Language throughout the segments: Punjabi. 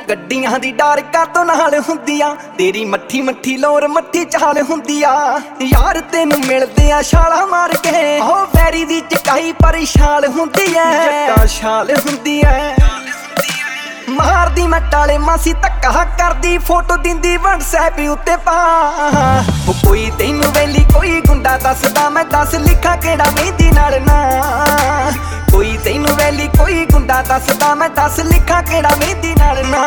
ਗੱਡੀਆਂ ਦੀ ਡਾਰ ਕਾਤੋਂ ਨਾਲ ਹੁੰਦੀ ਆ, ਤੇਰੀ ਮੱਠੀ ਮੱਠੀ ਲੋਰ ਮੱਠੀ ਚਾਲ ਹੁੰਦੀ ਆ। ਯਾਰ ਤੈਨੂੰ ਮਿਲਦੇ ਆ ਛਾਲਾਂ ਮਾਰ ਕੇ, ਉਹ ਵੈਰੀ ਦੀ ਚਕਾਈ ਪਰ ਛਾਲ ਹੁੰਦੀ ਐ, ਜੱਟਾ ਛਾਲ ਹੁੰਦੀ ਐ। ਮਾਰਦੀ ਮੈਂ ਟਾਲੇ ਮਾਸੀ ਧੱਕਾ ਕਰਦੀ, ਫੋਟੋ ਦਿੰਦੀ WhatsApp ਉੱਤੇ ਪਾ। ਉਹ ਕੋਈ ਤੈਨੂੰ ਵੈਲੀ ਕੋਈ ਗੁੰਡਾ ਦੱਸਦਾ, ਮੈਂ ਦੱਸ ਲਿਖਾਂ ਕਿਹੜਾ ਮਹਿੰਦੀ ਨਾਲ ਨਾ। ਕੋਈ ਤੈਨੂੰ ਵੈਲੀ ਕੋਈ ਗੁੰਡਾ ਦੱਸਦਾ, ਮੈਂ ਦੱਸ ਲਿਖਾਂ ਕਿਹੜਾ ਮਹਿੰਦੀ ਨਾਲ ਨਾ।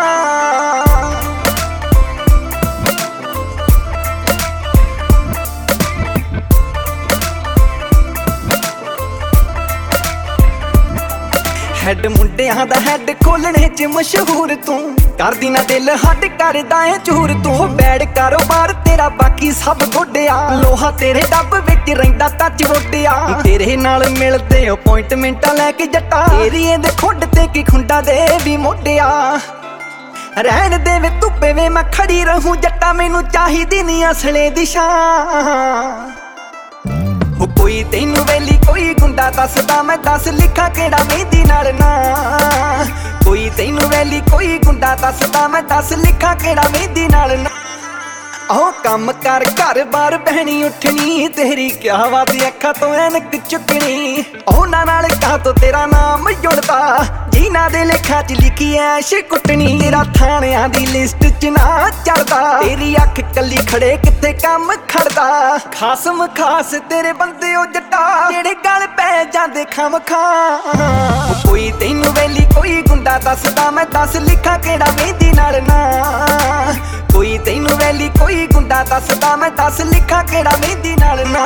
ਹੈਡ ਮੁੰਡਿਆਂ ਦਾ ਹੈਡ ਖੋਲਣੇ ਚ ਮਸ਼ਹੂਰ ਤੂੰ, ਕਰਦੀ ਨਾ ਦਿਲ ਹੱਡ ਕਰਦਾ ਏ ਚੂਰ ਤੂੰ। ਬੈਡ ਕਾਰੋਬਾਰ ਤੇਰਾ ਬਾਕੀ ਸਭ ਗੋਡਿਆ, ਲੋਹਾ ਤੇਰੇ ਡੱਬ ਵਿੱਚ ਰਹਿੰਦਾ ਟੱਚ ਵੋਡਿਆ। ਤੇਰੇ ਨਾਲ ਮਿਲਦੇ ਅਪਾਇੰਟਮੈਂਟਾਂ ਲੈ ਕੇ ਜੱਟਾ, ਏਰੀਏ ਦੇ ਖੁੱਡ ਤੇ ਕੀ ਖੁੰਡਾ ਦੇ ਵੀ ਮੋਢਿਆ। ਰਹਿਣ ਦੇ ਵੇ ਧੁੱਪੇ ਵੇ ਮੈਂ ਖੜੀ ਰਹੂੰ ਜੱਟਾ, ਮੈਨੂੰ ਚਾਹੀਦੀ ਨੀ ਅਸਲੇ ਦੀ ਸ਼ਾਨ। ਉਹ ਕੋਈ ਤੈਨੂੰ ਵੈਲੀ ਕੋਈ ਗੁੰਡਾ ਦੱਸਦਾ, ਮੈਂ ਦੱਸ ਲਿਖਾਂ ਕਿਹੜਾ ਮਹਿੰਦੀ ਨਾਲ ਨਾ। ਕੋਈ ਤੈਨੂੰ ਵੈਲੀ ਕੋਈ ਗੁੰਡਾ ਦੱਸਦਾ, ਮੈਂ ਦੱਸ ਲਿਖਾਂ ਕਿਹੜਾ ਮਹਿੰਦੀ ਨਾਲ ਨਾ। ਉਹ ਕੰਮ ਕਰ ਘਰ ਬਾਰ ਬਹਿਣੀ ਉੱਠਣੀ, ਤੇਰੀ ਕਿਆ ਬਾਤ ਅੱਖਾਂ ਤੋਂ ਐਨਕ ਚੁੱਕਣੀ। ਉਹਨਾਂ ਨਾਲ ਕਾ ਤੋਂ ਤੇਰਾ ਨਾਮ ਜੁੜਦਾ, ਜਿਨ੍ਹਾਂ ਦੇ ਲੇਖਾਂ ਚ ਲਿਖੀ ਐਸ਼ ਕੁੱਟਣੀ। ਤੇਰਾ ਥਾਣਿਆਂ ਦੀ ਲਿਸਟ ਚ ਨਾ ਚੜਦਾ, ਤੇਰੀ ਅੱਖ ਕੱਲੀ ਖੜੇ ਕਿੱਥੇ ਕੰਮ ਖੜਦਾ। ਖਾਸਮ ਖਾਸ ਤੇਰੇ ਬੰਦੇ ਉਹ ਜੱਟਾ, ਜਿਹੜੇ ਗਲ ਪੈ ਜਾਂਦੇ ਖਮਖਾ। ਕੋਈ ਤੈਨੂੰ ਵੈਲੀ ਕੋਈ ਗੁੰਡਾ ਦੱਸਦਾ, ਮੈਂ ਦੱਸ ਲਿਖਾਂ ਕਿਹੜਾ ਮਹਿੰਦੀ ਨਾਲ ਨਾ। ਕੋਈ ਤੈਨੂੰ ਵੈਲੀ ਕੋਈ ਗੁੰਡਾ ਦੱਸਦਾ, ਮੈਂ ਦੱਸ ਲਿਖਾਂ ਕਿਹੜਾ ਮਹਿੰਦੀ ਨਾਲ ਨਾ।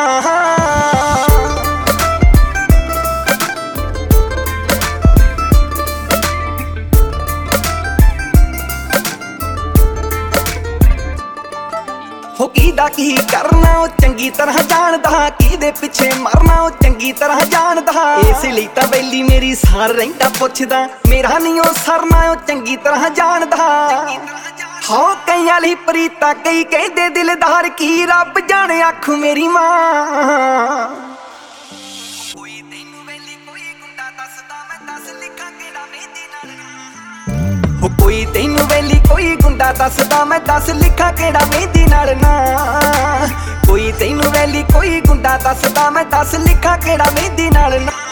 ਹੋ ਕਿਹਦਾ ਕੀ ਕਰਨਾ ਉਹ ਚੰਗੀ ਤਰ੍ਹਾਂ ਜਾਣਦਾ, ਕਿਹਦੇ ਪਿੱਛੇ ਮਰਨਾ ਉਹ ਚੰਗੀ ਤਰ੍ਹਾਂ ਜਾਣਦਾ। ਇਸ ਲਈ ਤਾਂ ਬੈਲੀ ਮੇਰੀ ਸਾਰ ਰਹਿੰਦਾ ਪੁੱਛਦਾ, ਮੇਰਾ ਨਹੀਂ ਉਹ ਸਰਨਾ ਉਹ ਚੰਗੀ ਤਰ੍ਹਾਂ ਜਾਣਦਾ। ਹੋ ਕਈਆਂ ਲਈ ਪ੍ਰੀਤਾ ਕਈ ਕਹਿੰਦੇ ਦਿਲਦਾਰ, ਕੀ ਰੱਬ ਜਾਣੇ ਆਖੂ ਮੇਰੀ ਮਾਂ। ਕੋਈ ਤੈਨੂੰ ਵੈਲੀ ਕੋਈ ਗੁੰਡਾ ਦੱਸਦਾ, ਮੈਂ ਦੱਸ ਲਿਖਾਂ ਕਿਹੜਾ ਮਹਿੰਦੀ ਨਾਲ। ਹੋ ਕੋਈ ਤੈਨੂੰ ਵੈਲੀ ਕੋਈ ਗੁੰਡਾ ਦੱਸਦਾ, ਮੈਂ ਦੱਸ ਲਿਖਾਂ ਕਿਹੜਾ ਮਹਿੰਦੀ ਨਾਲ ਨਾ। ਕੋਈ ਤੈਨੂੰ ਵੈਲੀ ਕੋਈ ਗੁੰਡਾ ਦੱਸਦਾ, ਮੈਂ ਦੱਸ ਲਿਖਾਂ ਕਿਹੜਾ ਮਹਿੰਦੀ ਨਾਲ ਨਾ।